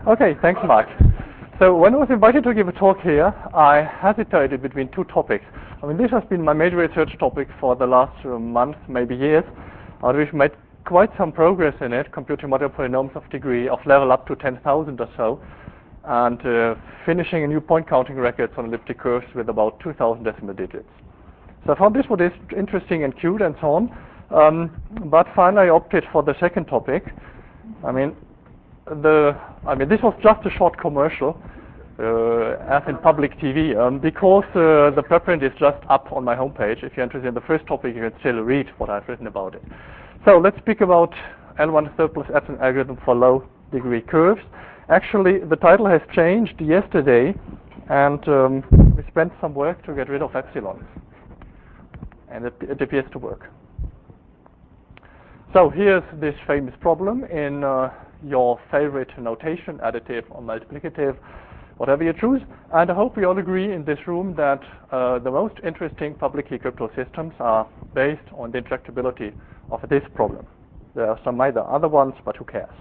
Okay, thanks, Mark. So when I was invited to give a talk here, I hesitated between two topics. I mean, this has been my major research topic for the last month, maybe years. We've made quite some progress in it, computing model polynomials of degree of level up to 10,000 or so, and finishing a new point counting records on elliptic curves with about 2,000 decimal digits. So I found this was interesting and cute and so on, but finally I opted for the second topic. I mean, this was just a short commercial, as in public TV, because the preprint is just up on my homepage. If you're interested in the first topic, you can still read what I've written about it. So let's speak about L1/3 plus epsilon algorithm for low degree curves. Actually, the title has changed yesterday, and we spent some work to get rid of epsilon, and it appears to work. So here's this famous problem in your favorite notation, additive or multiplicative, whatever you choose. And I hope we all agree in this room that the most interesting public key crypto systems are based on the intractability of this problem. There are some other ones, but who cares?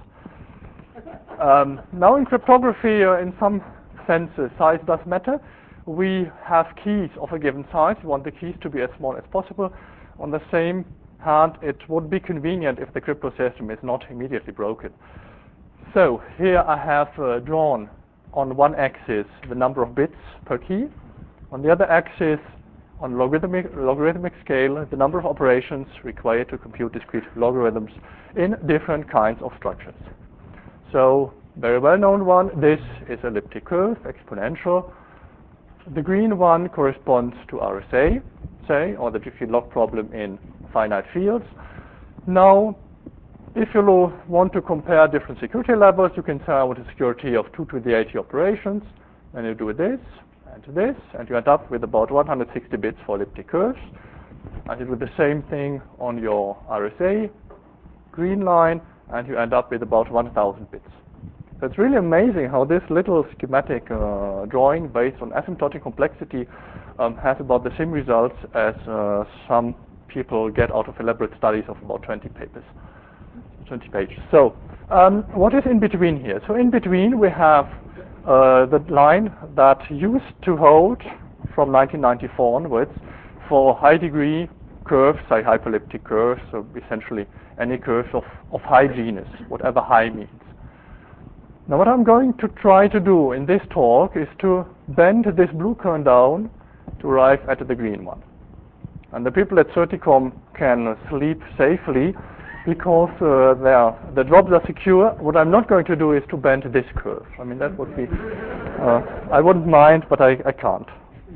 Now in cryptography, in some senses, size does matter. We have keys of a given size. We want the keys to be as small as possible. On the same hand, it would be convenient if the crypto system is not immediately broken. So here I have drawn on one axis the number of bits per key. On the other axis, on logarithmic scale, the number of operations required to compute discrete logarithms in different kinds of structures. So very well-known one, this is elliptic curve, exponential. The green one corresponds to RSA, say, or the discrete log problem in finite fields. Now, if you want to compare different security levels, you can say I want a security of 2 to the 80 operations, and you do this, and you end up with about 160 bits for elliptic curves. And you do the same thing on your RSA green line, and you end up with about 1,000 bits. So it's really amazing how this little schematic drawing based on asymptotic complexity has about the same results as some people get out of elaborate studies of about 20 pages. So what is in between here? So in between we have the line that used to hold from 1994 onwards for high degree curves, like hyperelliptic curves, so essentially any curves of high genus, whatever high means. Now what I'm going to try to do in this talk is to bend this blue curve down to arrive at the green one. And the people at Certicom can sleep safely because the jobs are secure. What I'm not going to do is to bend this curve. I mean, that would be, I wouldn't mind, but I can't.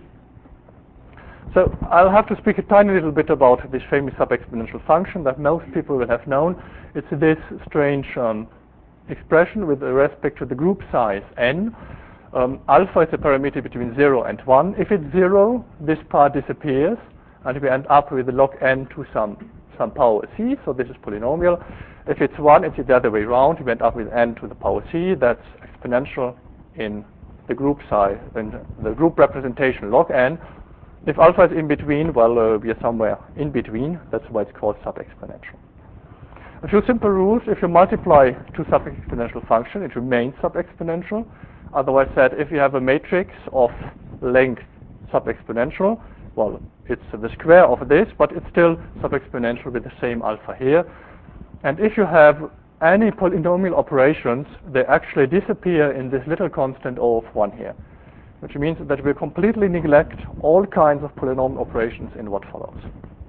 So I'll have to speak a tiny little bit about this famous sub-exponential function that most people will have known. It's this strange expression with respect to the group size n. Alpha is a parameter between 0 and 1. If it's 0, this part disappears, and we end up with log n to some power c, so this is polynomial. If it's 1, it's the other way around. We end up with n to the power c. That's exponential in the group size, in the group representation log n. If alpha is in between, well, we are somewhere in between. That's why it's called sub-exponential. A few simple rules. If you multiply two sub-exponential functions, it remains sub-exponential. Otherwise said, if you have a matrix of length sub-exponential, well, it's the square of this, but it's still sub-exponential with the same alpha here. And if you have any polynomial operations, they actually disappear in this little constant O of 1 here, which means that we completely neglect all kinds of polynomial operations in what follows.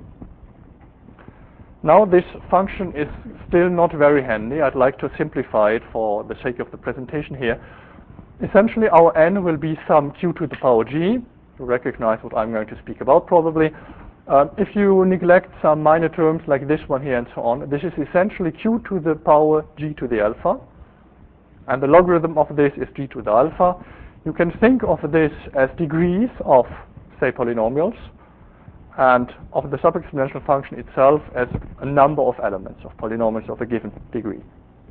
Now this function is still not very handy. I'd like to simplify it for the sake of the presentation here. Essentially, our n will be some q to the power g. You recognize what I'm going to speak about probably. If you neglect some minor terms like this one here and so on, this is essentially q to the power g to the alpha. And the logarithm of this is g to the alpha. You can think of this as degrees of, say, polynomials, and of the sub-exponential function itself as a number of elements of polynomials of a given degree.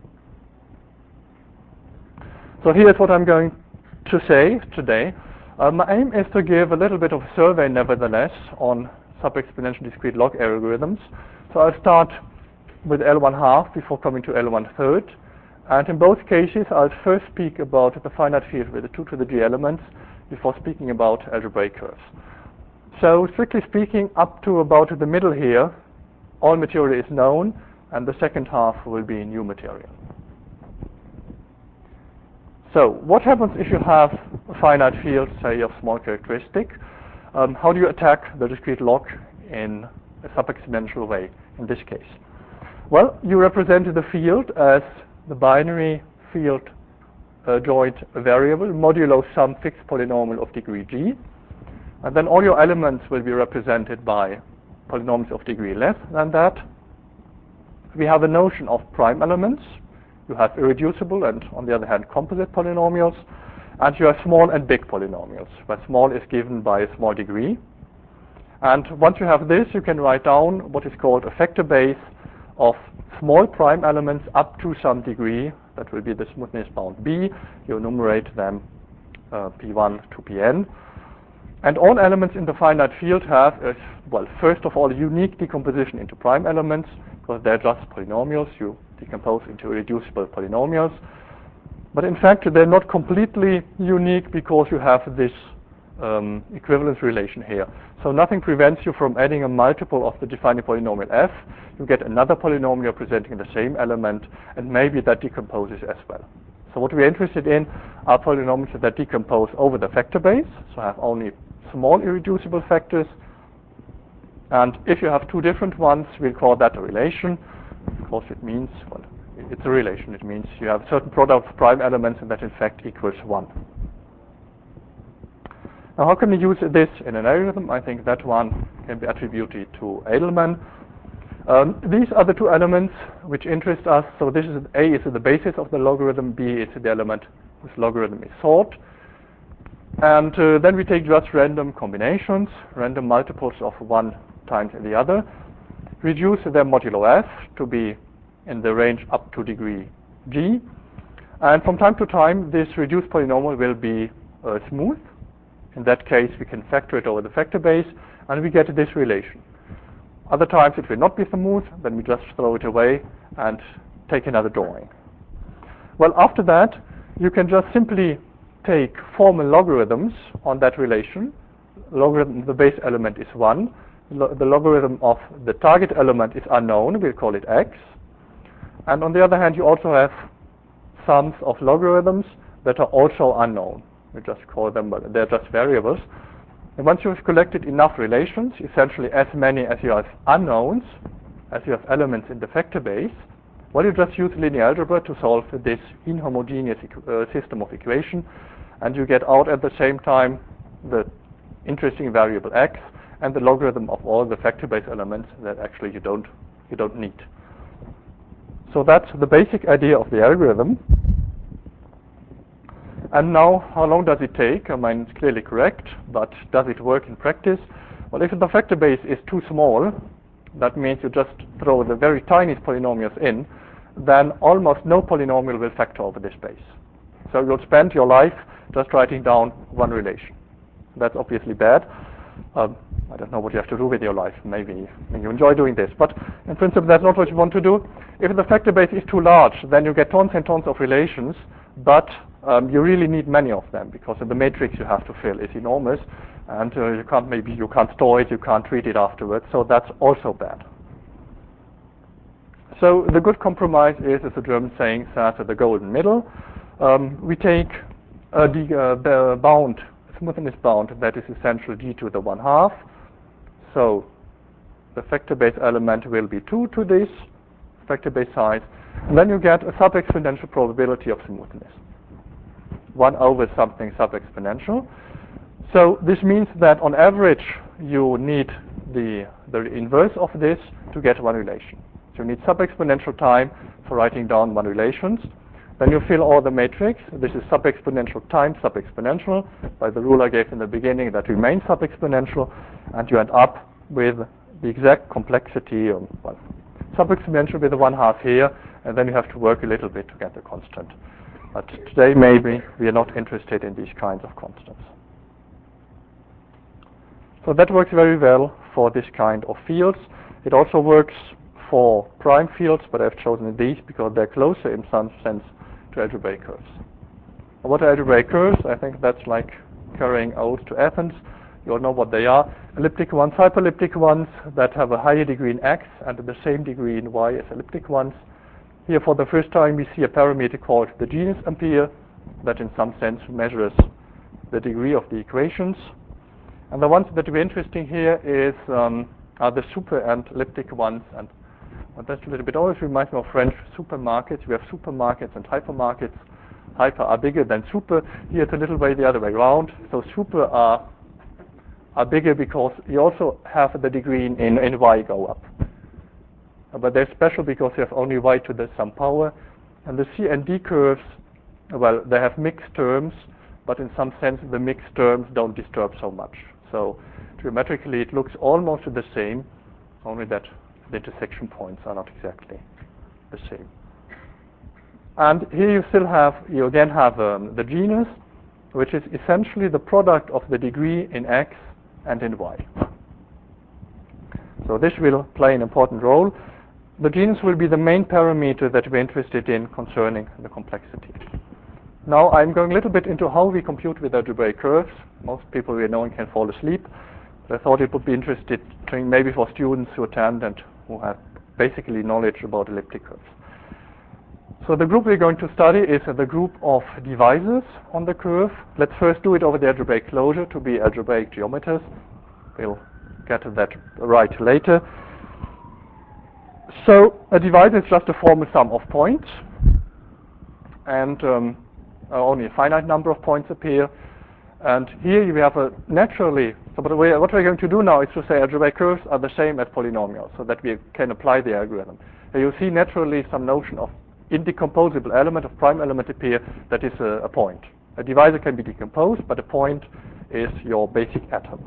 So here's what I'm going to say today. My aim is to give a little bit of a survey, nevertheless, on sub-exponential discrete log algorithms. So I'll start with L1/2 before coming to L1/3. And in both cases, I'll first speak about the finite field with the 2 to the g elements before speaking about algebraic curves. So strictly speaking, up to about the middle here, all material is known, and the second half will be new material. So what happens if you have a finite field, say, of small characteristic? How do you attack the discrete log in a sub-exponential way in this case? Well, you represent the field as the binary field joint variable modulo some fixed polynomial of degree g, and then all your elements will be represented by polynomials of degree less than that. We have a notion of prime elements. You have irreducible and, on the other hand, composite polynomials, and you have small and big polynomials, where small is given by a small degree. And once you have this, you can write down what is called a vector base of small prime elements up to some degree. That will be the smoothness bound B. You enumerate them P1 to Pn. And all elements in the finite field have, well, first of all, unique decomposition into prime elements, because they're just polynomials. You decompose into irreducible polynomials. But in fact, they're not completely unique because you have this equivalence relation here. So nothing prevents you from adding a multiple of the defining polynomial f. You get another polynomial presenting the same element, and maybe that decomposes as well. So what we're interested in are polynomials that decompose over the vector base, so have only small irreducible factors. And if you have two different ones, we'll call that a relation. Of course, it means, well, it's a relation. It means you have a certain product of prime elements, and that in fact equals 1. Now, how can we use this in an algorithm? I think that one can be attributed to Edelman. These are the two elements which interest us. So this is A is the basis of the logarithm, B is the element whose logarithm is sought. And then we take just random combinations, random multiples of one times the other, reduce their modulo f to be in the range up to degree g. And from time to time, this reduced polynomial will be smooth. In that case, we can factor it over the vector base, and we get this relation. Other times, it will not be smooth. Then we just throw it away and take another drawing. Well, after that, you can just simply take formal logarithms on that relation. Logarithm, the base element is 1. The logarithm of the target element is unknown. We'll call it x. And on the other hand, you also have sums of logarithms that are also unknown. We just call them, but they're just variables. And once you've collected enough relations, essentially as many as you have unknowns, as you have elements in the vector base, well, you just use linear algebra to solve this inhomogeneous system of equation, and you get out at the same time the interesting variable x and the logarithm of all the vector base elements that actually you don't need. So that's the basic idea of the algorithm. And now, how long does it take? I mean, it's clearly correct, but does it work in practice? Well, if the vector base is too small, that means you just throw the very tiniest polynomials in, then almost no polynomial will factor over this base. So you'll spend your life just writing down one relation. That's obviously bad. I don't know what you have to do with your life. Maybe you enjoy doing this. But in principle, that's not what you want to do. If the vector base is too large, then you get tons and tons of relations, but you really need many of them because the matrix you have to fill is enormous, and you can't store it, you can't treat it afterwards. So that's also bad. So the good compromise is, as the German saying says, the golden middle. We take the bound, smoothness bound, that is essential g to the 1/2. So the vector base element will be 2 to this vector base size, and then you get a sub-exponential probability of smoothness. 1 over something sub-exponential. So this means that on average you need the inverse of this to get one relation. So you need sub-exponential time for writing down one relations. Then you fill all the matrix. This is sub-exponential times sub-exponential. By the rule I gave in the beginning, that remains sub-exponential, and you end up with the exact complexity of, well, sub-exponential with the 1/2 here, and then you have to work a little bit to get the constant. But today maybe we are not interested in these kinds of constants. So that works very well for this kind of fields. It also works for prime fields, but I've chosen these because they're closer in some sense to algebraic curves. And what are algebraic curves? I think that's like carrying old to Athens. You all know what they are. Elliptic ones, hyperelliptic ones that have a higher degree in x and the same degree in y as elliptic ones. Here for the first time we see a parameter called the genus ampere that in some sense measures the degree of the equations. And the ones that are interesting here are the super and elliptic ones. And that's a little bit always reminds me of French supermarkets. We have supermarkets and hypermarkets. Hyper are bigger than super. Here it's a little way the other way around. So super are bigger because you also have the degree in y go up. But they're special because you have only y to the some power. And the C and D curves, well, they have mixed terms, but in some sense the mixed terms don't disturb so much. So geometrically it looks almost the same, only that the intersection points are not exactly the same. And here you again have the genus, which is essentially the product of the degree in x and in y. So this will play an important role. The genus will be the main parameter that we're interested in concerning the complexity. Now I'm going a little bit into how we compute with algebraic curves. Most people we know can fall asleep, but I thought it would be interesting maybe for students who attend and who have basically knowledge about elliptic curves. So the group we're going to study is the group of divisors on the curve. Let's first do it over the algebraic closure to be algebraic geometers. We'll get to that right later. So a divisor is just a formal sum of points, and only a finite number of points appear. And here you have a naturally, so what we're going to do now is to say algebraic curves are the same as polynomials, so that we can apply the algorithm. And you see naturally some notion of indecomposable element of prime element appear that is a point. A divisor can be decomposed, but a point is your basic atom.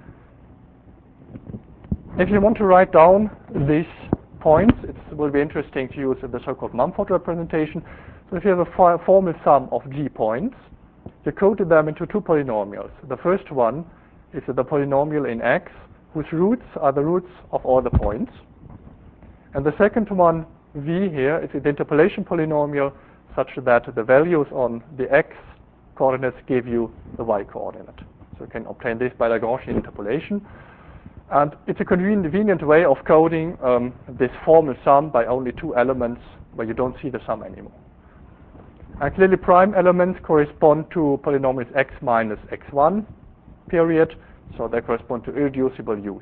If you want to write down these points, it will be interesting to use the so-called Mumford representation. So if you have a formal sum of g points, you code them into two polynomials. The first one is the polynomial in x, whose roots are the roots of all the points. And the second one, v here, is the interpolation polynomial such that the values on the x coordinates give you the y coordinate. So you can obtain this by Lagrangian interpolation. And it's a convenient way of coding this formal sum by only two elements where you don't see the sum anymore. And clearly prime elements correspond to polynomials x minus x1 period, so they correspond to irreducible u's.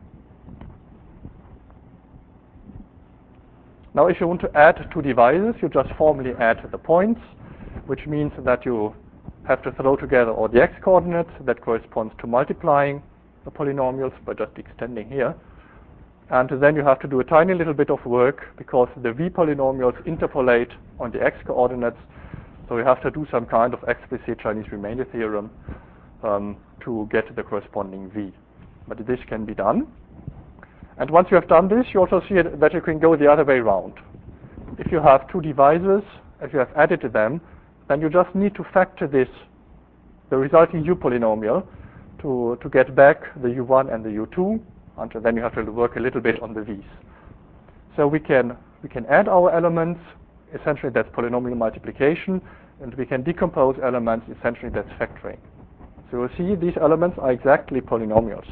Now if you want to add two divisors, you just formally add the points, which means that you have to throw together all the x coordinates. That corresponds to multiplying the polynomials by just extending here. And then you have to do a tiny little bit of work because the v polynomials interpolate on the x coordinates. So you have to do some kind of explicit Chinese remainder theorem to get the corresponding v. But this can be done. And once you have done this, you also see that you can go the other way around. If you have two divisors, if you have added them, then you just need to factor this, the resulting u polynomial, to get back the u1 and the u2, and then you have to work a little bit on the v's. So we can add our elements, essentially that's polynomial multiplication, and we can decompose elements, essentially that's factoring. So you see these elements are exactly polynomials.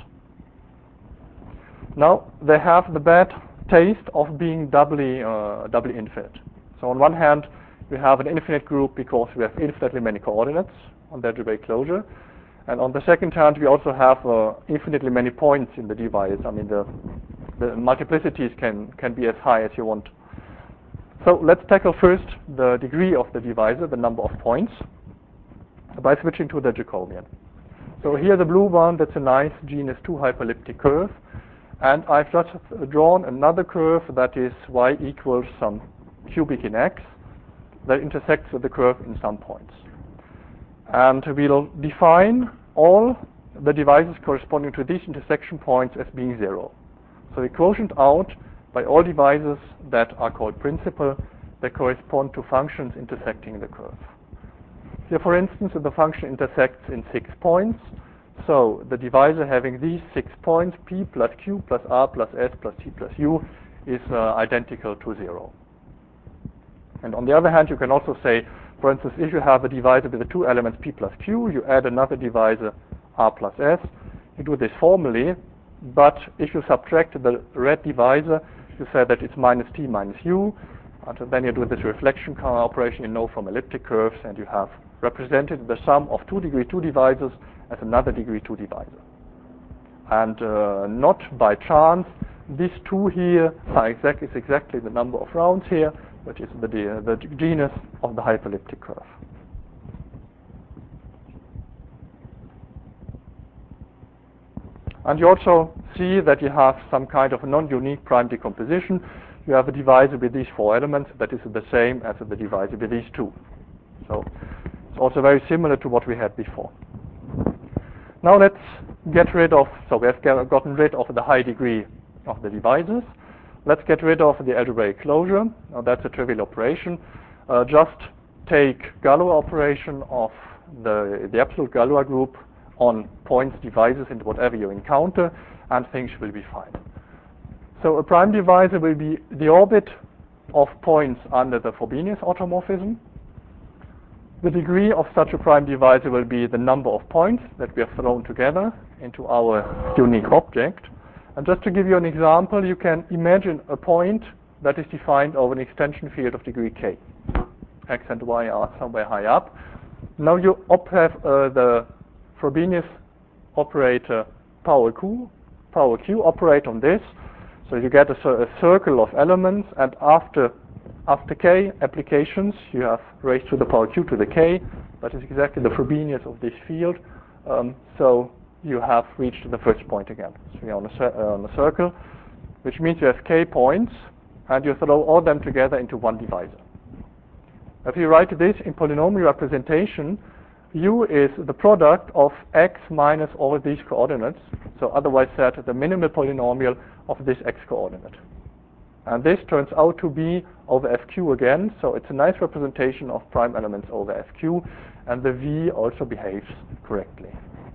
Now they have the bad taste of being doubly infinite. So on one hand we have an infinite group because we have infinitely many coordinates on the algebraic closure. And on the second hand, we also have infinitely many points in the divisors. I mean, the multiplicities can be as high as you want. So let's tackle first the degree of the divisor, the number of points, by switching to the Jacobian. So here the blue one, that's a nice genus 2 hyperelliptic curve. And I've just drawn another curve that is y equals some cubic in x that intersects with the curve in some points. And we'll define all the divisors corresponding to these intersection points as being 0. So we quotient out by all divisors that are called principal that correspond to functions intersecting the curve. Here, for instance, the function intersects in 6 points. So the divisor having these 6 points, p plus q plus r plus s plus t plus u, is identical to 0. And on the other hand, you can also say, for instance, if you have a divisor with the two elements p plus q, you add another divisor r plus s. You do this formally, but if you subtract the red divisor, you say that it's minus t minus u, and then you do this reflection operation you know from elliptic curves, and you have represented the sum of 2 degree 2 divisors as another degree 2 divisor. And not by chance, these two here is exactly the number of rounds here, which is the genus of the hyperelliptic curve. And you also see that you have some kind of a non-unique prime decomposition. You have a divisor with these 4 elements that is the same as the divisor with these 2. So it's also very similar to what we had before. Now let's get rid of, so we have gotten rid of the high degree of the divisors. Let's get rid of the algebraic closure. Now that's a trivial operation. Just take Galois operation of the absolute Galois group on points, divisors, and whatever you encounter, and things will be fine. So a prime divisor will be the orbit of points under the Frobenius automorphism. The degree of such a prime divisor will be the number of points that we have thrown together into our unique object. And just to give you an example, you can imagine a point that is defined over an extension field of degree k. X and y are somewhere high up. Now you have the Frobenius operator power q operate on this. So you get a circle of elements, and after k applications, you have raised to the power q to the k. That is exactly the Frobenius of this field. So you have reached the first point again. So you're on a circle, which means you have k points, and you throw all them together into one divisor. If you write this in polynomial representation, u is the product of x minus all these coordinates, so otherwise said, the minimal polynomial of this x coordinate. And this turns out to be over fq again, so it's a nice representation of prime elements over fq, and the v also behaves correctly.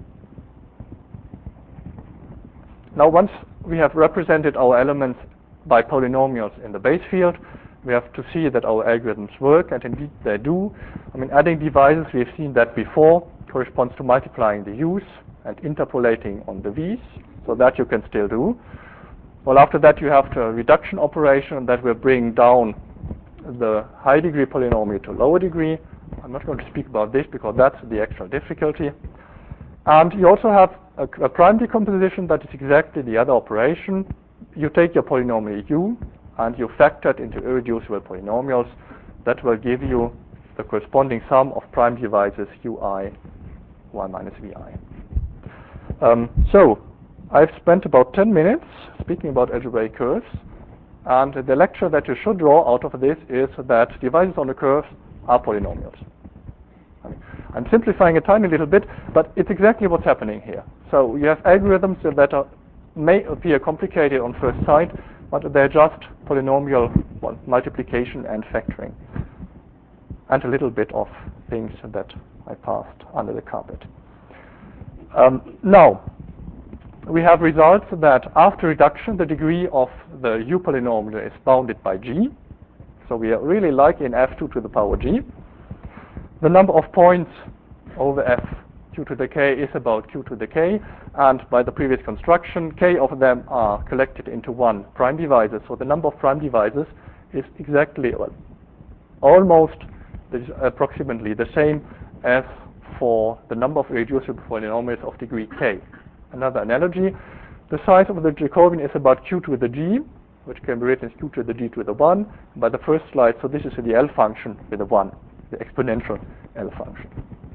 Now once we have represented our elements by polynomials in the base field, we have to see that our algorithms work, and indeed they do. I mean, adding divisors, we have seen that before, corresponds to multiplying the u's and interpolating on the v's, so that you can still do. Well, after that you have the reduction operation that will bring down the high degree polynomial to lower degree. I'm not going to speak about this because that's the actual difficulty. And you also have a prime decomposition that is exactly the other operation. You take your polynomial u and you factor it into irreducible polynomials. That will give you the corresponding sum of prime divisors ui, y minus vi. So I've spent about 10 minutes speaking about algebraic curves, and the lecture that you should draw out of this is that divisors on a curve are polynomials. I'm simplifying a tiny little bit, but it's exactly what's happening here. So you have algorithms that may appear complicated on first sight, but they're just polynomial multiplication and factoring, and a little bit of things that I passed under the carpet. Now, we have results that after reduction, the degree of the u polynomial is bounded by g. So we are really like in f2 to the power g. The number of points over f q to the k is about q to the k, and by the previous construction, k of them are collected into one prime divisor. So the number of prime divisors is exactly, well, almost approximately the same as for the number of irreducible polynomials of degree k. Another analogy, the size of the Jacobian is about q to the g, which can be written as q to the g to the 1 by the first slide. So this is the L function with a 1, the exponential L function.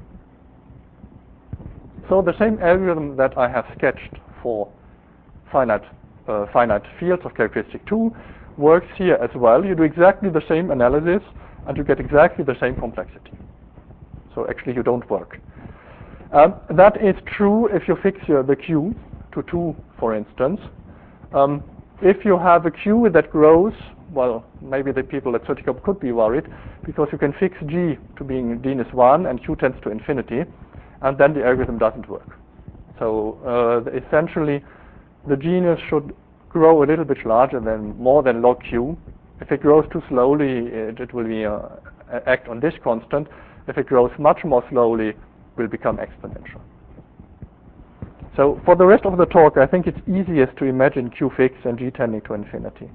So the same algorithm that I have sketched for finite fields of characteristic 2 works here as well. You do exactly the same analysis, and you get exactly the same complexity. So actually you don't work. That is true if you fix the q to 2, for instance. If you have a q that grows, well, maybe the people at Zoetecom could be worried, because you can fix g to being genus 1 and q tends to infinity, and then the algorithm doesn't work. So essentially, the genus should grow a little bit larger than more than log q, If it grows too slowly, it will be act on this constant. If it grows much more slowly, it will become exponential. So for the rest of the talk, I think it's easiest to imagine Q fixed and G tending to infinity.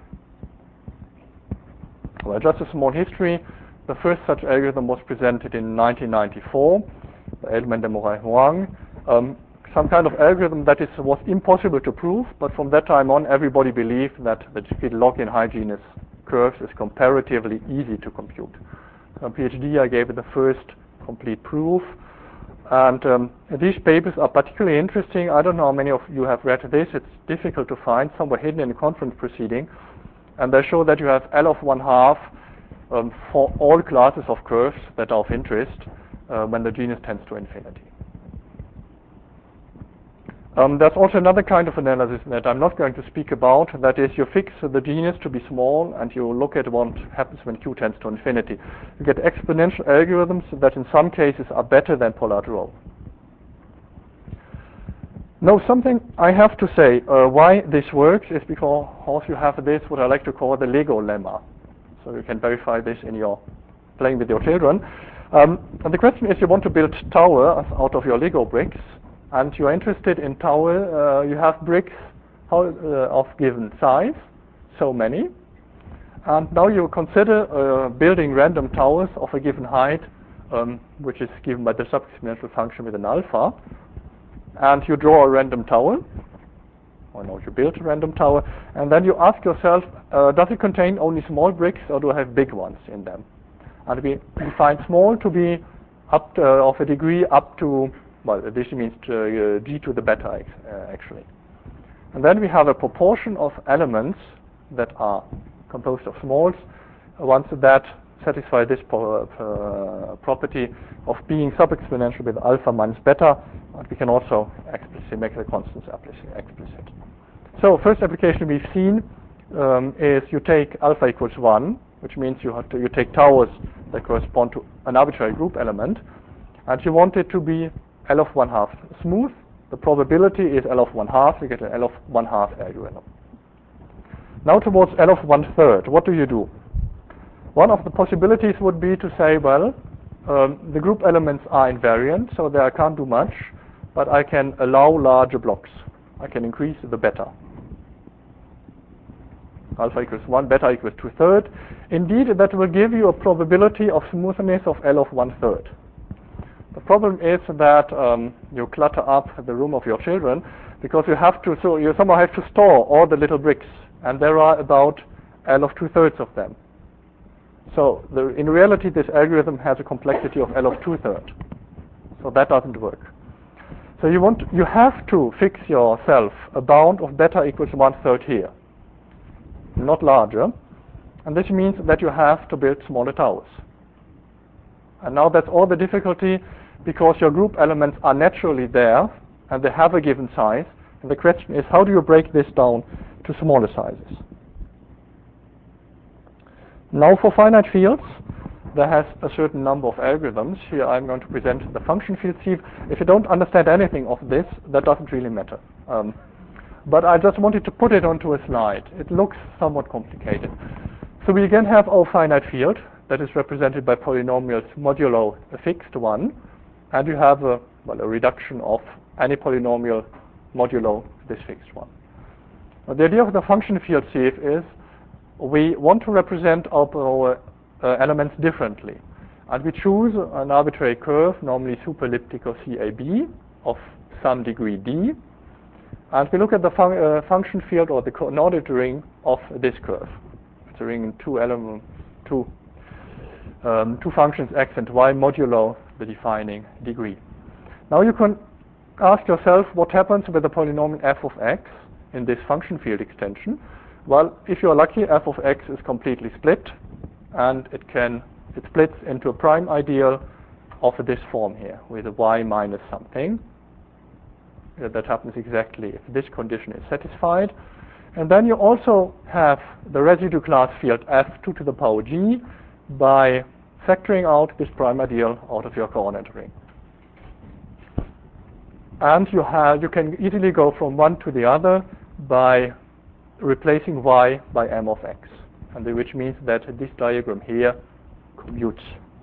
Well, just a small history. The first such algorithm was presented in 1994 by Edelman and Moray-Huang. Some kind of algorithm that was impossible to prove, but from that time on, everybody believed that the discrete log-in hygienous curves is comparatively easy to compute. So PhD, I gave it the first complete proof. And these papers are particularly interesting. I don't know how many of you have read this. It's difficult to find, somewhere hidden in the conference proceeding. And they show that you have L of 1/2 for all classes of curves that are of interest when the genus tends to infinity. There's also another kind of analysis that I'm not going to speak about. That is, you fix the genus to be small, and you look at what happens when Q tends to infinity. You get exponential algorithms that in some cases are better than Pollard Rho. Now, something I have to say why this works is because you have this, what I like to call the Lego lemma. So you can verify this in your playing with your children. And the question is, you want to build towers out of your Lego bricks, and you're interested in tower. You have bricks of given size, so many, and now you consider building random towers of a given height, which is given by the sub-exponential function with an alpha, and you draw a random tower, or no, you build a random tower, and then you ask yourself, does it contain only small bricks, or do I have big ones in them? And we define small to be up to, of a degree up to, well, this means to, g to the beta, actually. And then we have a proportion of elements that are composed of smalls, ones that satisfy this property of being sub-exponential with alpha minus beta, and we can also explicitly make the constants explicit. So first application we've seen is you take alpha equals 1, which means you take towers that correspond to an arbitrary group element, and you want it to be L of 1/2 smooth. The probability is L of 1/2. You get an L of 1/2 algorithm. Now towards L of 1/3, what do? One of the possibilities would be to say, well, the group elements are invariant, so there I can't do much, but I can allow larger blocks. I can increase the beta. Alpha equals 1, beta equals 2/3. Indeed, that will give you a probability of smoothness of L of 1/3. The problem is that you clutter up the room of your children because you somehow have to store all the little bricks, and there are about L of 2/3 of them. So in reality, this algorithm has a complexity of L of 2/3. So that doesn't work. So you have to fix yourself a bound of beta equals 1/3 here, not larger, and this means that you have to build smaller towers. And now that's all the difficulty, because your group elements are naturally there and they have a given size, and the question is, how do you break this down to smaller sizes? Now for finite fields, there has a certain number of algorithms. Here I'm going to present the function field sieve. If you don't understand anything of this, that doesn't really matter. But I just wanted to put it onto a slide. It looks somewhat complicated. So we again have our finite field that is represented by polynomials modulo a fixed one, and you have a reduction of any polynomial modulo this fixed one. Now, the idea of the function field sieve is we want to represent our elements differently, and we choose an arbitrary curve, normally superelliptic or CAB, of some degree d, and we look at the function field or the coordinate ring of this curve. It's a ring in two functions x and y modulo the defining degree. Now you can ask yourself what happens with the polynomial f of x in this function field extension. Well, if you're lucky, f of x is completely split, and it splits into a prime ideal of this form here with a y minus something. That happens exactly if this condition is satisfied. And then you also have the residue class field f2 to the power g by factoring out this prime ideal out of your coordinate ring. And you can easily go from one to the other by replacing y by m of x. and which means that this diagram here commutes.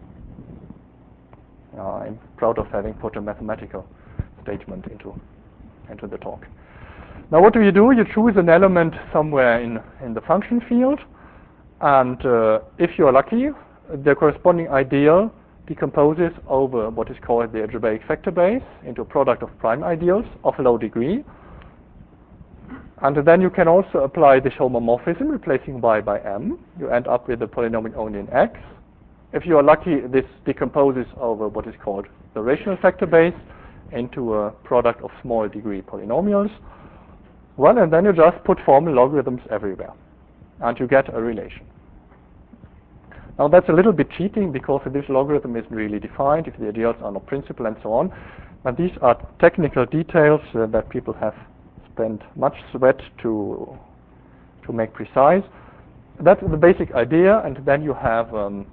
I'm proud of having put a mathematical statement into the talk. Now what do? You choose an element somewhere in the function field, and if you're lucky, the corresponding ideal decomposes over what is called the algebraic vector base into a product of prime ideals of low degree. And then you can also apply this homomorphism, replacing y by m. You end up with a polynomial only in X. If you are lucky, this decomposes over what is called the rational vector base into a product of small degree polynomials. Well, and then you just put formal logarithms everywhere, and you get a relation. Now that's a little bit cheating because this logarithm isn't really defined, if the ideals are not principal and so on. But these are technical details that people have spent much sweat to make precise. That's the basic idea, and then you have,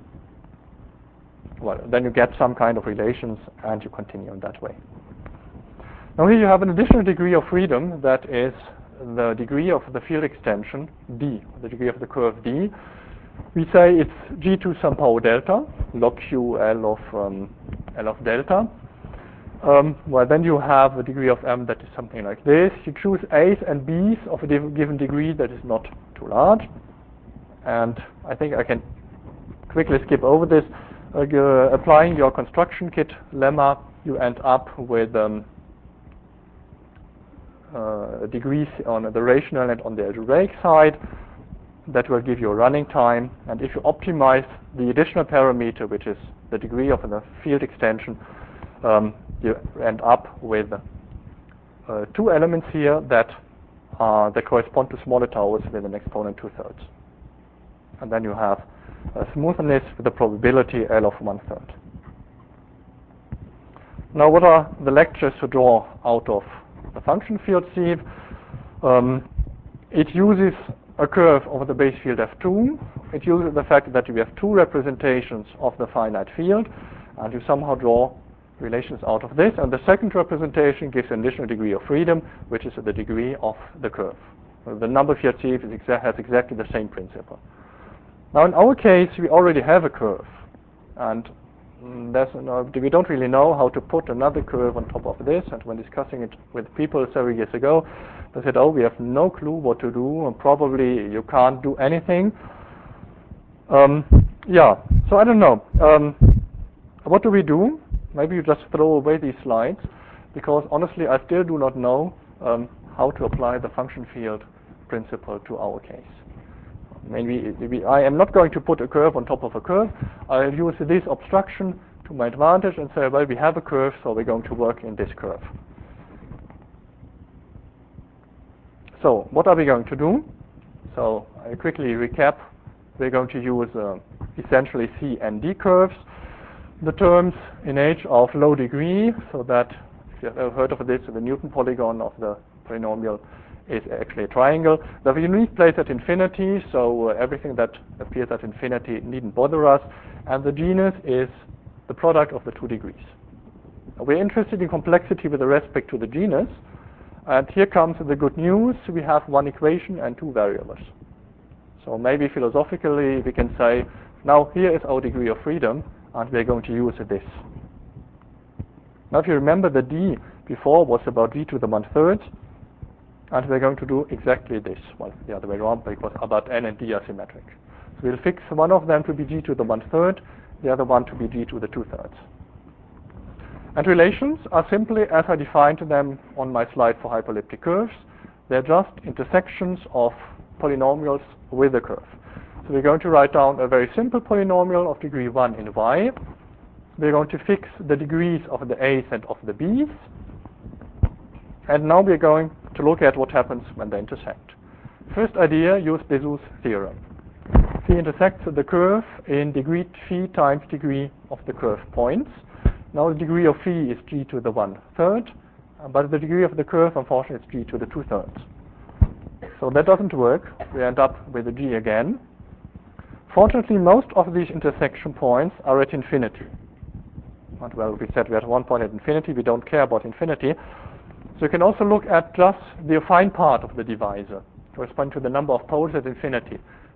then you get some kind of relations, and you continue in that way. Now here you have an additional degree of freedom, that is the degree of the field extension D, the degree of the curve D. We say it's G to some power delta, log Q L of delta. Well, then you have a degree of M that is something like this. You choose A's and B's of a given degree that is not too large. And I think I can quickly skip over this. Applying your construction kit lemma, you end up with degrees on the rational and on the algebraic side. That will give you a running time. And if you optimize the additional parameter, which is the degree of the field extension, you end up with two elements here that correspond to smaller towers with an exponent 2/3. And then you have smoothness with the probability L of 1/3. Now what are the lectures to draw out of the function field sieve? It uses a curve over the base field F2. It uses the fact that we have two representations of the finite field, and you somehow draw relations out of this. And the second representation gives an additional degree of freedom, which is the degree of the curve. The number field sieve has exactly the same principle. Now in our case, we already have a curve, and we don't really know how to put another curve on top of this. And when discussing it with people several years ago, they said, oh, we have no clue what to do, and probably you can't do anything. So I don't know. What do we do? Maybe you just throw away these slides, because honestly, I still do not know how to apply the function field principle to our case. Maybe I am not going to put a curve on top of a curve. I'll use this obstruction to my advantage and say, well, we have a curve, so we're going to work in this curve. So what are we going to do? So I quickly recap. We're going to use essentially C and D curves. The terms in H of low degree, so that, if you have ever heard of this, the Newton polygon of the polynomial is actually a triangle. The unique place at infinity, so everything that appears at infinity needn't bother us. And the genus is the product of the two degrees. We're interested in complexity with respect to the genus. And here comes the good news. We have one equation and two variables. So maybe philosophically we can say, now here is our degree of freedom, and we're going to use this. Now if you remember, the D before was about D to the 1/3, and we're going to do exactly this. Well, the other way around, because about N and D are symmetric. So we'll fix one of them to be D to the 1/3, the other one to be D to the 2/3. And relations are simply as I defined them on my slide for hyperelliptic curves. They're just intersections of polynomials with a curve. So we're going to write down a very simple polynomial of degree 1 in y. We're going to fix the degrees of the a's and of the b's. And now we're going to look at what happens when they intersect. First idea, use Bézout's theorem. Phi intersects the curve in degree phi times degree of the curve points. Now the degree of phi is g to the 1/3, but the degree of the curve, unfortunately, is g to the 2/3. So that doesn't work. We end up with a g again. Fortunately, most of these intersection points are at infinity. And well, we said we had one point at infinity. We don't care about infinity. So you can also look at just the affine part of the divisor, corresponding to the number of poles at infinity.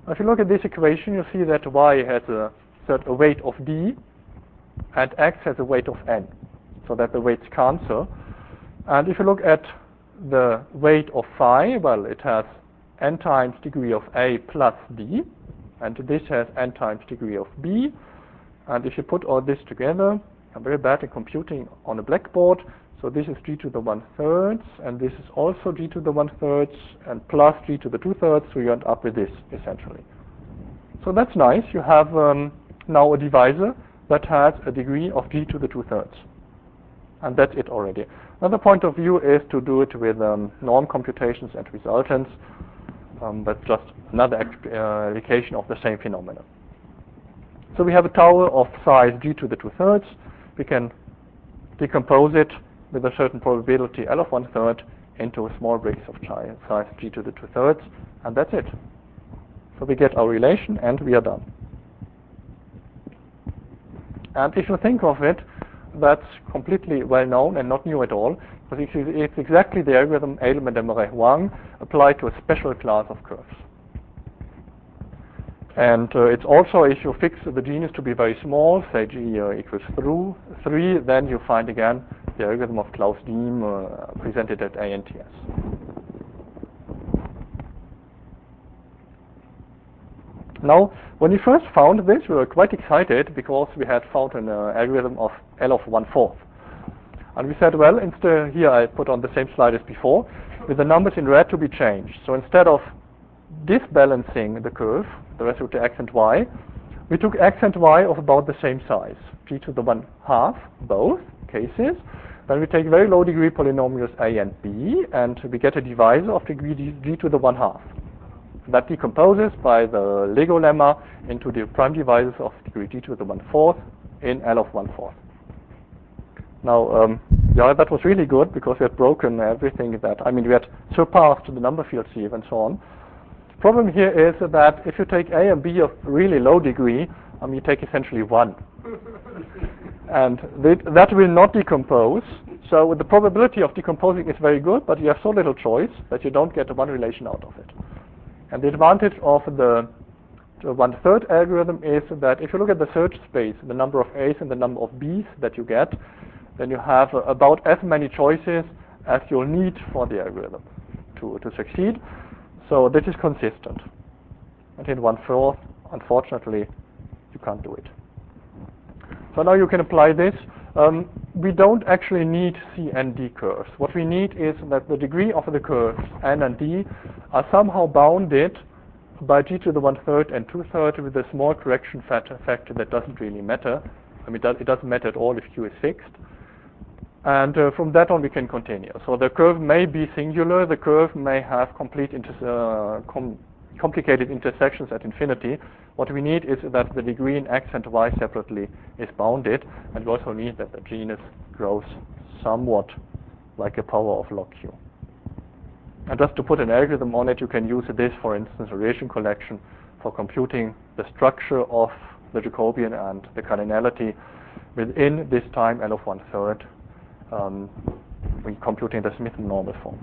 If you look at this equation, you see that y has a weight of d, and x has a weight of n, so that the weights cancel. And if you look at the weight of phi, well, it has n times degree of a plus d, and this has n times degree of b. And if you put all this together, I'm very bad at computing on a blackboard, so this is g to the 1/3, and this is also g to the 1/3, and plus g to the 2/3, so you end up with this, essentially. So that's nice. You have now a divisor that has a degree of g to the 2/3. And that's it already. Another point of view is to do it with norm computations and resultants. That's just another application of the same phenomenon. So we have a tower of size g to the 2/3. We can decompose it with a certain probability L of 1/3 into small bricks of size g to the 2/3, and that's it. So we get our relation, and we are done. And if you think of it, that's completely well known and not new at all, because it's exactly the algorithm Adelman and Marais-Huang applied to a special class of curves. And it's also, if you fix the genus to be very small, say g equals 3, then you find again the algorithm of Klaus Diem presented at ANTS. Now, when we first found this, we were quite excited because we had found an algorithm of L of 1/4. And we said, well, instead, here I put on the same slide as before, with the numbers in red to be changed. So instead of disbalancing the curve, the rest of the x and y, we took x and y of about the same size, g to the 1/2, both cases. Then we take very low degree polynomials a and b, and we get a divisor of degree g to the 1/2. That decomposes by the Lego lemma into the prime divisors of degree g to the 1/4 in L of 1/4. Now, yeah, that was really good because we had broken everything that, we had surpassed the number field sieve and so on. Problem here is that if you take a and b of really low degree, you take essentially 1. And that will not decompose. So the probability of decomposing is very good, but you have so little choice that you don't get one relation out of it. And the advantage of the 1/3 algorithm is that if you look at the search space, the number of A's and the number of B's that you get, then you have about as many choices as you'll need for the algorithm to succeed. So this is consistent. And in 1/4, unfortunately, you can't do it. So now you can apply this. We don't actually need C and D curves. What we need is that the degree of the curves N and D are somehow bounded by g to the 1/3 and 2/3 with a small correction factor that doesn't really matter. It doesn't matter at all if Q is fixed. And from that on we can continue. So the curve may be singular, the curve may have complicated intersections at infinity. What we need is that the degree in x and y separately is bounded, and we also need that the genus grows somewhat like a power of log Q. And just to put an algorithm on it, you can use this, for instance, a relation collection for computing the structure of the Jacobian and the cardinality within this time L of 1/3, when computing the Smith normal form.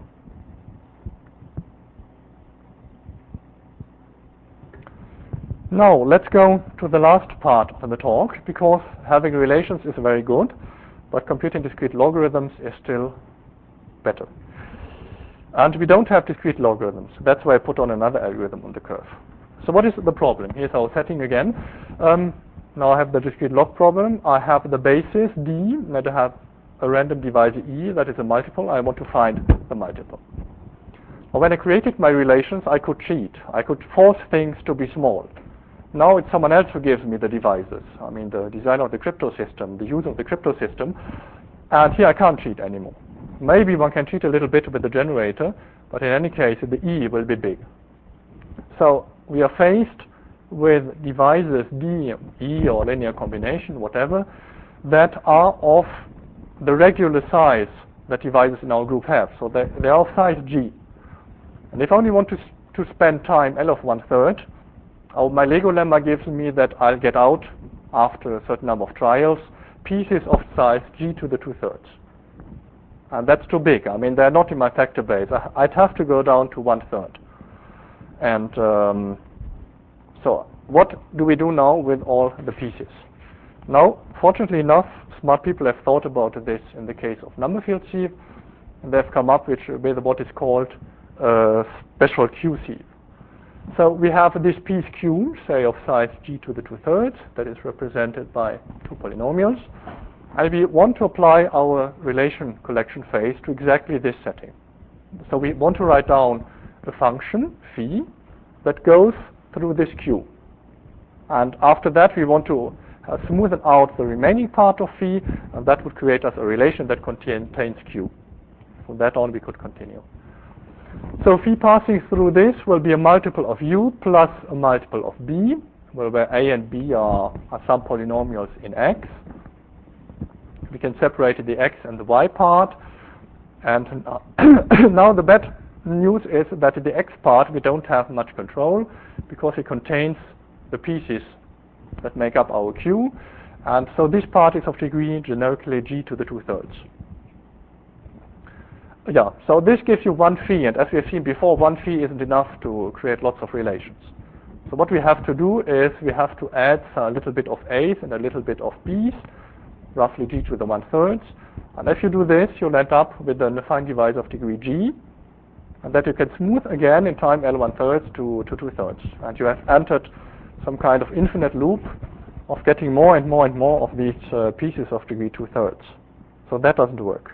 Now, let's go to the last part of the talk, because having relations is very good, but computing discrete logarithms is still better. And we don't have discrete logarithms. That's why I put on another algorithm on the curve. So what is the problem? Here's our setting again. Now I have the discrete log problem. I have the basis D, and I have a random divisor E that is a multiple. I want to find the multiple. When I created my relations, I could cheat. I could force things to be small. Now it's someone else who gives me the divisors. The designer of the crypto system, the user of the crypto system. And here I can't cheat anymore. Maybe one can cheat a little bit with the generator, but in any case, the E will be big. So we are faced with divisors D, E, or linear combination, whatever, that are of the regular size that divisors in our group have. So they are of size G. And if I only want to spend time L of 1/3, my Lego lemma gives me that I'll get out, after a certain number of trials, pieces of size G to the 2/3. And that's too big. They're not in my factor base. I'd have to go down to 1/3. And So what do we do now with all the pieces? Now, fortunately enough, smart people have thought about this in the case of number field sieve, and they've come up with what is called a special Q sieve. So we have this piece Q, say of size g to the 2/3, that is represented by two polynomials, and we want to apply our relation collection phase to exactly this setting. So we want to write down a function, phi, that goes through this Q. And after that, we want to smoothen out the remaining part of phi, and that would create us a relation that contains Q. From that on, we could continue. So phi passing through this will be a multiple of u plus a multiple of b, where a and b are some polynomials in x. We can separate the x and the y part. And now the bad news is that the x part we don't have much control, because it contains the pieces that make up our Q. And so this part is of degree generically g to the 2/3. Yeah, so this gives you one phi, and as we have seen before, one phi isn't enough to create lots of relations. So what we have to do is we have to add a little bit of a's and a little bit of b's, roughly g to the 1/3. And if you do this, you'll end up with an affine divisor of degree g, and that you can smooth again in time L1/3 to 2/3. And you have entered some kind of infinite loop of getting more and more and more of these pieces of degree 2/3. So that doesn't work.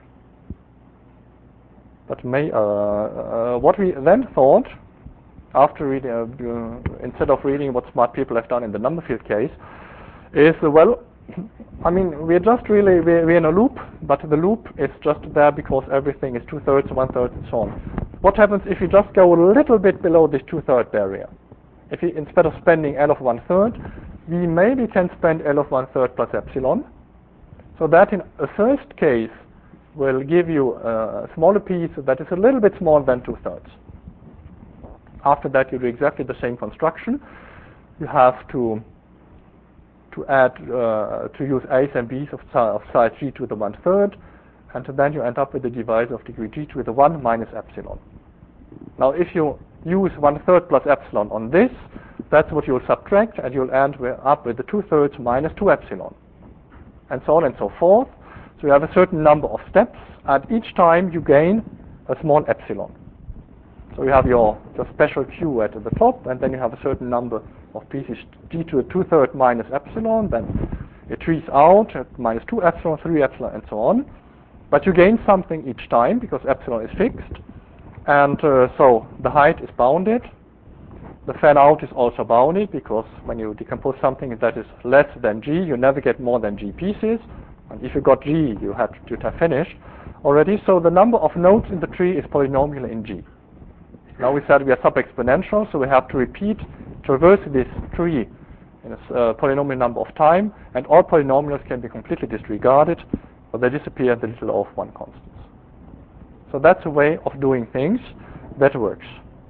But what we then thought, after reading, instead of reading what smart people have done in the number field case, is, well, I mean, we're in a loop, but the loop is just there because everything is 2/3, 1/3, and so on. What happens if you just go a little bit below this 2/3 barrier? If we, instead of spending L of 1/3, we maybe can spend L of 1/3 plus epsilon, so that in a first case will give you a smaller piece that is a little bit smaller than 2/3. After that, you do exactly the same construction. You have to use a's and b's of size g to the 1/3, and then you end up with a divisor of degree g to the 1 minus epsilon. Now, if you use 1/3 plus epsilon on this, that's what you'll subtract, and you'll end up with the 2/3 minus 2 epsilon, and so on and so forth. So you have a certain number of steps, and each time you gain a small epsilon. So you have your special Q at the top, and then you have a certain number of pieces g to the 2/3 minus epsilon, then it trees out at minus 2 epsilon, 3 epsilon, and so on. But you gain something each time because epsilon is fixed, and so the height is bounded. The fan out is also bounded, because when you decompose something that is less than g, you never get more than g pieces. And if you got g, you'd have finished already. So the number of nodes in the tree is polynomial in g. Now we said we are sub-exponential, so we have to traverse this tree in a polynomial number of time, and all polynomials can be completely disregarded, or they disappear at the little of 1 constant. So that's a way of doing things that works.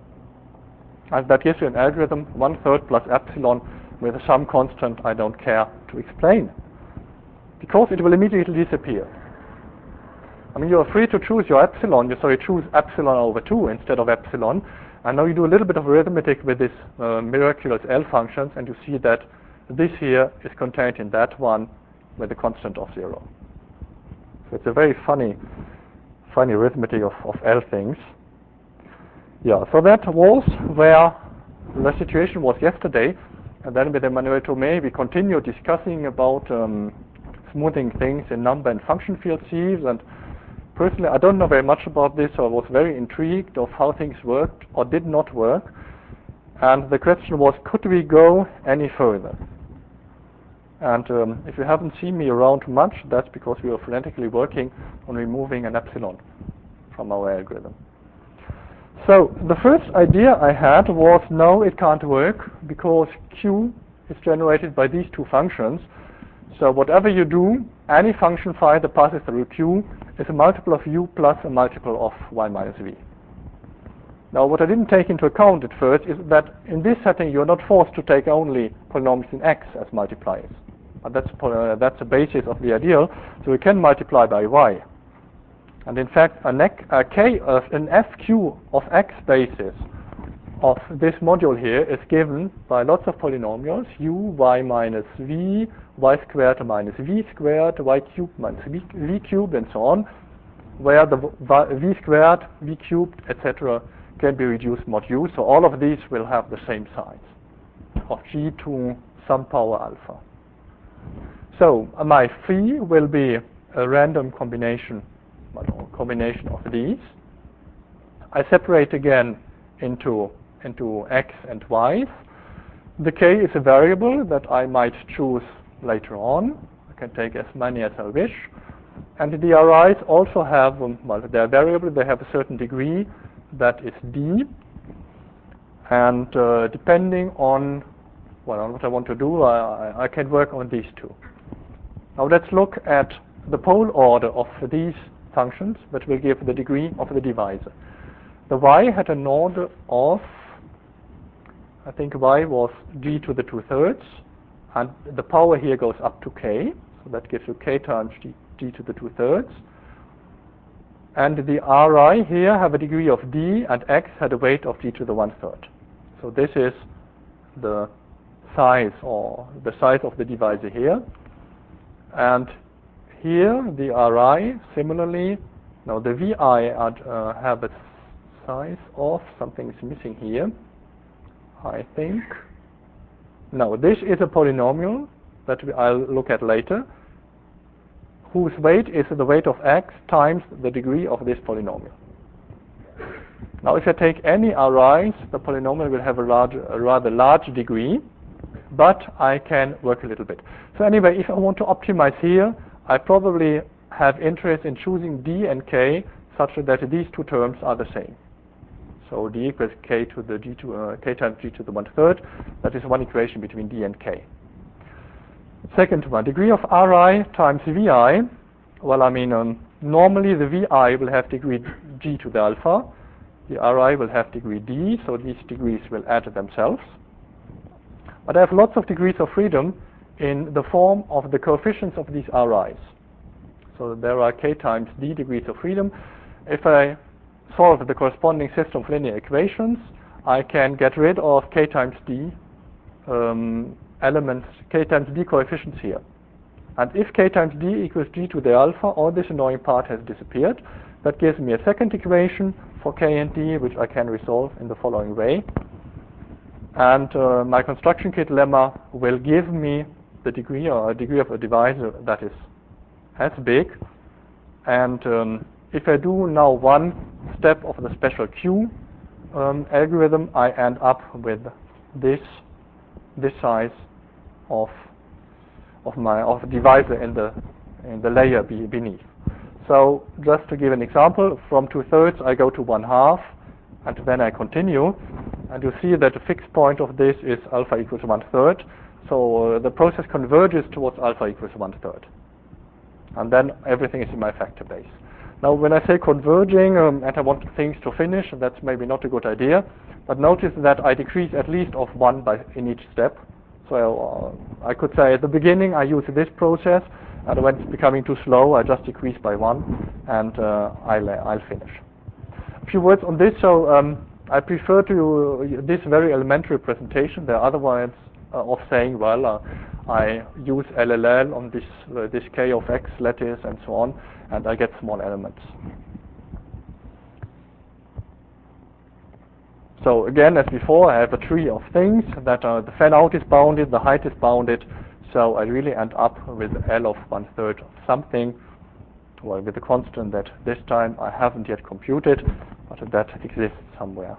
And that gives you an algorithm 1/3 plus epsilon with some constant I don't care to explain, because it will immediately disappear. I mean, you are free to choose your epsilon, so you choose epsilon over 2 instead of epsilon. And now you do a little bit of arithmetic with this miraculous L functions, and you see that this here is contained in that one with a constant of 0. So it's a very funny arithmetic of L things. Yeah, so that was where the situation was yesterday. And then with Emmanuel Thomé, we continued discussing about smoothing things in number and function field sieves. And personally, I don't know very much about this, so I was very intrigued of how things worked or did not work. And the question was, could we go any further? And if you haven't seen me around much, that's because we were frantically working on removing an epsilon from our algorithm. So the first idea I had was, no, it can't work, because Q is generated by these two functions. So whatever you do, any function phi that passes through Q is a multiple of u plus a multiple of y minus v. Now, what I didn't take into account at first is that in this setting you're not forced to take only polynomials in x as multipliers. And that's the basis of the ideal, so we can multiply by y. And in fact, an fq of x basis of this module here is given by lots of polynomials, u, y minus v, y squared minus v squared, y cubed minus v cubed, and so on, where the v squared, v cubed, etc. can be reduced mod u. So all of these will have the same size of g to some power alpha. So my phi will be a random combination of these. I separate again into x and y's. The k is a variable that I might choose later on. I can take as many as I wish. And the ri's also have, well, they're variable, they have a certain degree that is d. And depending on, well, on what I want to do, I can work on these two. Now let's look at the pole order of these functions that will give the degree of the divisor. The y had an order of, I think y was g to the 2/3, and the power here goes up to k, so that gives you k times g to the 2/3. And the ri here have a degree of d, and x had a weight of g to the 1/3. So this is the size, or the size of the divisor here. And here the ri, similarly, now the vi have a size of, something is missing here, I think. No, this is a polynomial that I'll look at later, whose weight is the weight of x times the degree of this polynomial. Now if I take any ri's, the polynomial will have a rather large degree, but I can work a little bit. So anyway, if I want to optimize here, I probably have interest in choosing d and k such that these two terms are the same. So d equals k to the k times g to the 1/3. That is one equation between d and k. Second one, degree of ri times vi. Well, I mean, normally the vi will have degree g to the alpha. The ri will have degree d, so these degrees will add themselves. But I have lots of degrees of freedom in the form of the coefficients of these ri's. So there are k times d degrees of freedom. If I solve the corresponding system of linear equations, I can get rid of k times d elements, k times d coefficients here. And if k times d equals g to the alpha, all this annoying part has disappeared. That gives me a second equation for k and d, which I can resolve in the following way. And my construction kit lemma will give me the degree, or a degree of a divisor that is as big. And if I do now one step of the special Q algorithm, I end up with this size of divisor in the layer beneath. So just to give an example, from 2/3 I go to 1/2, and then I continue, and you see that the fixed point of this is alpha equals 1/3. So the process converges towards alpha equals 1/3, and then everything is in my factor base. Now, when I say converging and I want things to finish, that's maybe not a good idea, but notice that I decrease at least of 1 in each step. So I could say at the beginning I use this process, and when it's becoming too slow, I just decrease by 1, and I'll finish. A few words on this. So I prefer to this very elementary presentation. There are other ways of saying, well, I use LLL on this k of x lattice and so on, and I get small elements. So again, as before, I have a tree of things that the fan out is bounded, the height is bounded, so I really end up with L of 1/3 of something, well, with a constant that this time I haven't yet computed, but that exists somewhere.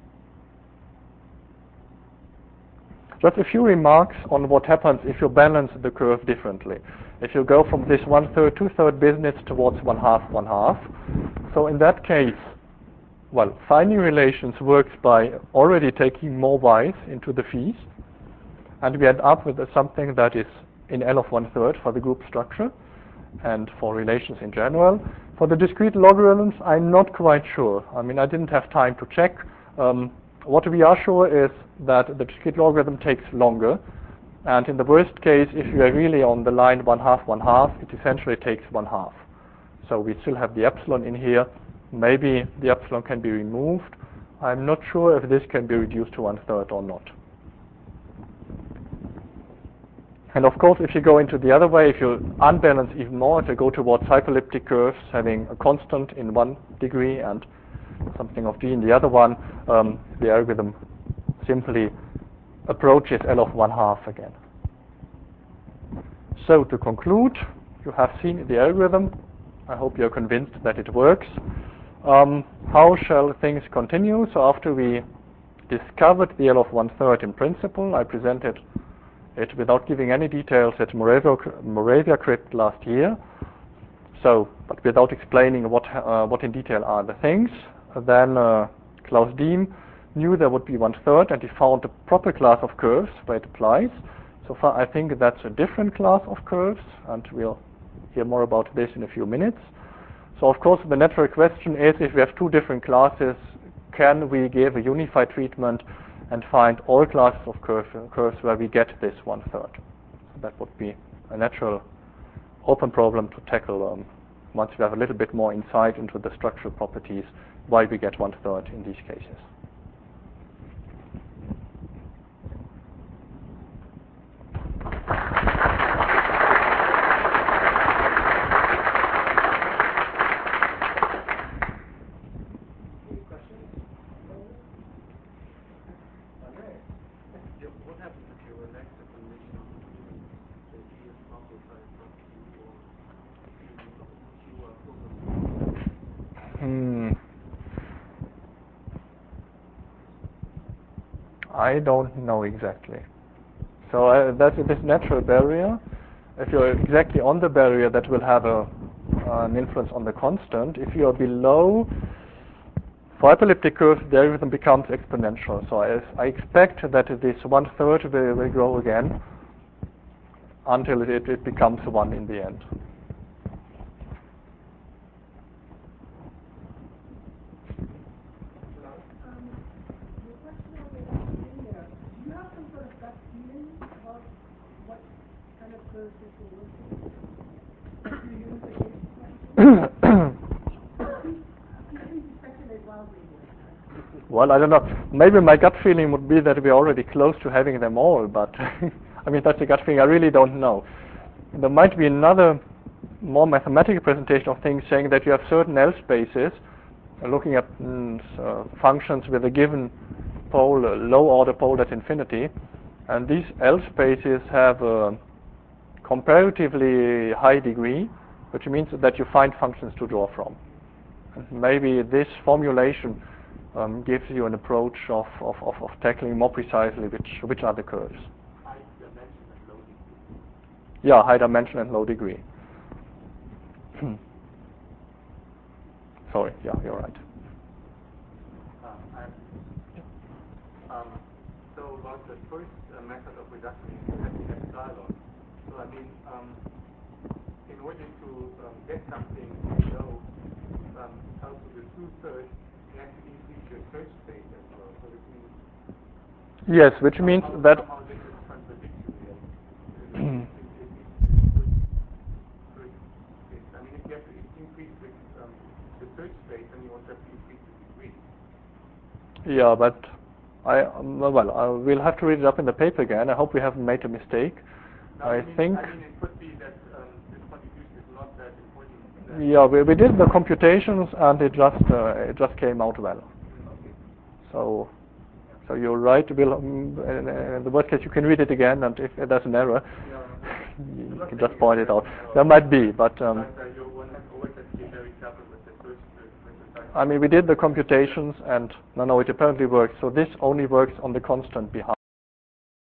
Just a few remarks on what happens if you balance the curve differently. If you go from this 1/3, 2/3 business towards 1/2, 1/2. So in that case, well, finding relations works by already taking more y's into the phis, and we end up with something that is in L of 1/3 for the group structure and for relations in general. For the discrete logarithms, I'm not quite sure. I mean, I didn't have time to check. What we are sure is that the discrete logarithm takes longer, and in the worst case, if you are really on the line 1/2, 1/2, it essentially takes 1/2. So we still have the epsilon in here. Maybe the epsilon can be removed. I'm not sure if this can be reduced to 1/3 or not. And of course, if you go into the other way, if you unbalance even more, if you go towards hyperelliptic curves having a constant in one degree and something of g in the other one, the algorithm simply approaches L of 1/2 again. So to conclude, you have seen the algorithm. I hope you're convinced that it works. How shall things continue? So after we discovered the L of 1/3 in principle, I presented it without giving any details at Moravia Crypt last year. So, but without explaining what in detail are the things. Then Klaus Diem knew there would be 1/3, and he found a proper class of curves where it applies. So far, I think that's a different class of curves, and we'll hear more about this in a few minutes. So, of course, the natural question is, if we have two different classes, can we give a unified treatment and find all classes of curves where we get this 1/3? So that would be a natural open problem to tackle once we have a little bit more insight into the structural properties, why we get 1/3 in these cases. I don't know exactly. So that's this natural barrier. If you're exactly on the barrier, that will have an influence on the constant. If you're below, for hyperelliptic curves, the algorithm becomes exponential. So I expect that this 1/3 will grow again until it becomes 1 in the end. Well, I don't know. Maybe my gut feeling would be that we're already close to having them all, but I mean, that's a gut feeling. I really don't know. There might be another more mathematical presentation of things saying that you have certain L spaces, looking at functions with a given pole, a low order pole at infinity, and these L spaces have a comparatively high degree, which means that you find functions to draw from. And maybe this formulation gives you an approach of tackling more precisely which are the curves. High dimension and low degree. Yeah, high dimension and low degree. Sorry, yeah, you're right. So about the first method of reduction in epsilon. So I mean, in order to get something below out to the 2/3, you have to increase your search space as well. So this means yes, which means that somehow this is contradictory. I mean, if you have to increase the search space, then you also have to increase the degree. yeah, but I will have to read it up in the paper again. I hope we haven't made a mistake. No, I think. I mean, it could be that this contribution is not that important. Yeah, we did the computations and it just came out well. Okay. So you're right. We'll, in the worst case, you can read it again, and if there's an error, you can just point it out. There might be, but you always have to be very careful with the search. I mean, we did the computations, and no, it apparently works. So this only works on the constant behind.